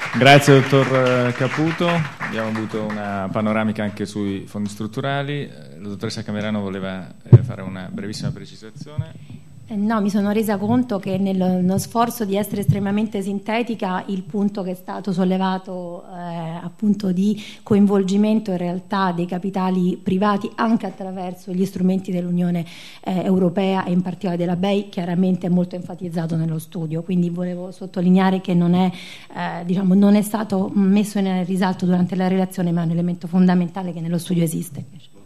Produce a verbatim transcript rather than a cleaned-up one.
Grazie dottor Caputo, abbiamo avuto una panoramica anche sui fondi strutturali. La dottoressa Camerano voleva fare una brevissima precisazione. No, mi sono resa conto che nello sforzo di essere estremamente sintetica il punto che è stato sollevato eh, appunto di coinvolgimento in realtà dei capitali privati anche attraverso gli strumenti dell'Unione eh, Europea e in particolare della B E I chiaramente è molto enfatizzato nello studio, quindi volevo sottolineare che non è, eh, diciamo, non è stato messo in risalto durante la relazione, ma è un elemento fondamentale che nello studio esiste.